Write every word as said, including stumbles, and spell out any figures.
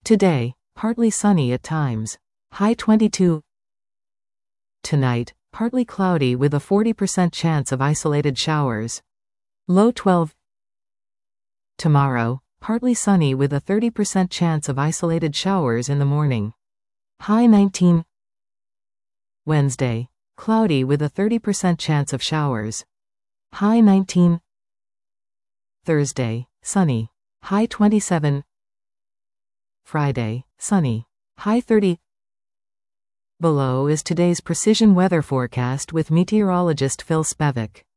Today, partly sunny at times. High twenty-two. Tonight, partly cloudy with a forty percent chance of isolated showers. Low twelve. Tomorrow, partly sunny with a thirty percent chance of isolated showers in the morning. High nineteen. Wednesday, cloudy with a thirty percent chance of showers. High nineteen. Thursday, sunny. High twenty-seven. Friday, sunny. High thirty. Below is today's precision weather forecast with meteorologist Phil Spevek.